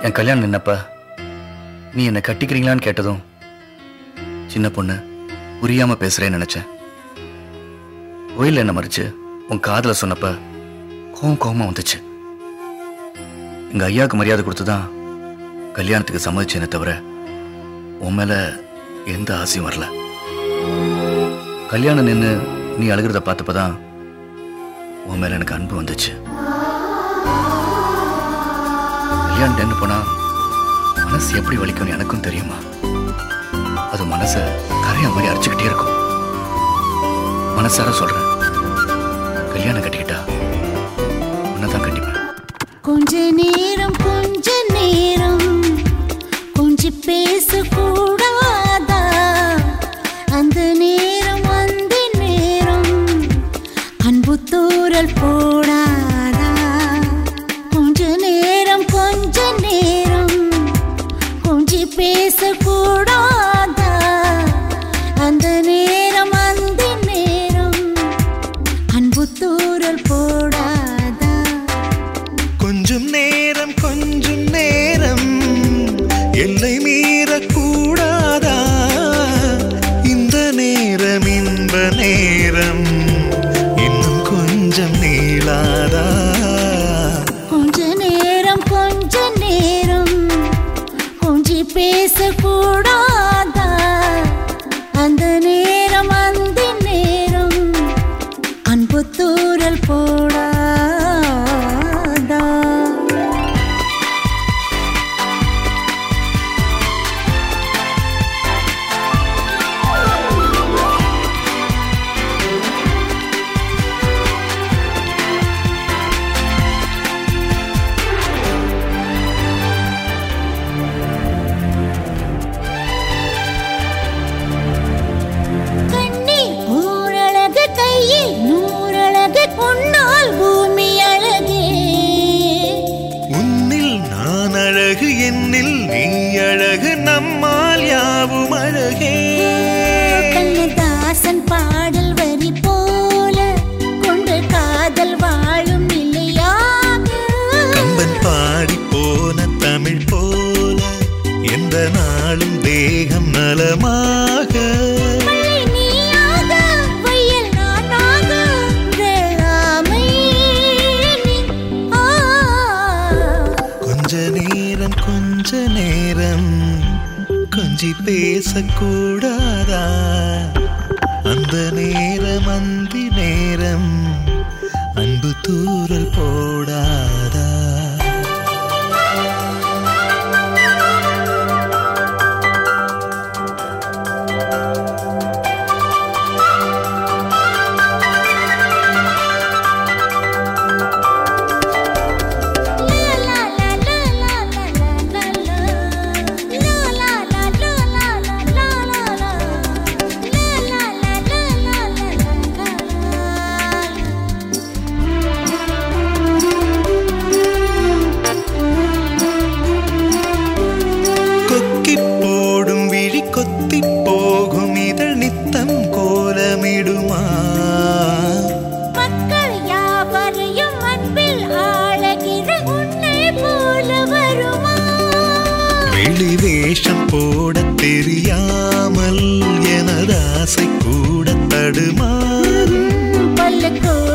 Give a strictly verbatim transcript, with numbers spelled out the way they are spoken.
என் கல்யாணம் நின்னப்ப நீ என்னை கட்டிக்கிறீங்களான்னு கேட்டதும் சின்ன பொண்ணு புரியாம பேசுறேன்னு நினைச்சேன். கோயில் என்ன மறிச்சு உன் காதல சொன்னப்ப கோவம் கோவமா வந்துச்சு. எங்க ஐயாவுக்கு மரியாதை கொடுத்துதான் கல்யாணத்துக்கு சம்மதிச்சேனே தவிர உன் மேல எந்த ஆசையும் வரல. கல்யாணம் நின்று நீ அழுகிறத பார்த்தப்பதான் உன் மேல எனக்கு அன்பு வந்துச்சு. கல்யாணம் நின்று போனா மனசு எப்படி வலிக்கும்னு எனக்கும் தெரியுமா? அது மனச கரையா மாதிரி அரைச்சுக்கிட்டே இருக்கும். மனசார சொல்றேன், கல்யாணம் கட்டிக்கிட்டா உன்னதான் கட்டிப்பேன். கொஞ்ச நேரம் கொஞ்ச நேரம் கொஞ்சி பேசக்கூடாதா? அந்த நேரம் அந்த நேரம் அன்பு தூரல் போடாதா? கொஞ்ச நேரம் கொஞ்ச நேரம் கொஞ்சி பேசக்கூடாதா? அந்த நேரம் அந்த நேரம் அன்பு தூரல் போடாதா? கொஞ்சம் நேரம் கொஞ்சம் நேரம் எல்லை மீறக்கூடாதா? இந்த நேரம் இன்ப நேரம் இன்னும் கொஞ்சம் நீளாதா? கொஞ்ச நேரம் கொஞ்ச நேரம் கொஞ்சி பேசக்கூடாதா? அந்த நேரம் அந்த நேரம் அன்பு தூரல் போடாதா? பொன்னால் பூமி அழகே, உன்னில் நான் அழகு என்னில் நீ அழகு நம்மால் யாவும் அழகே. கண்ணதாசன் பாடல் வரி போல கொண்டு காதல் வாழும் நிலையாக, கம்பன் பாடி போன தமிழ் போல எந்த நாளும் தேகம் நலமாக. கொஞ்ச நேரம் கொஞ்சி பேசக்கூடாதா? அந்த நேரம் அந்தி நேரம் அன்பு தூரல் போடாதா? கொத்தி போகும் இதழ் நித்தம் கோலமிடுமா? மக்கள் யாவரையும் அன்பில் ஆளகிற உன்னை போல வருமா? வெளி வேஷம் போட தெரியாமல் எனது ஆசை கூட தடுமாறும். பல்ல